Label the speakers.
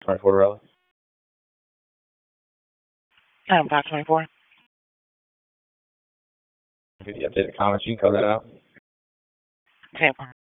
Speaker 1: 24 Raleigh.
Speaker 2: I'm 524.
Speaker 1: If you update the comments, you can call that out.
Speaker 2: 10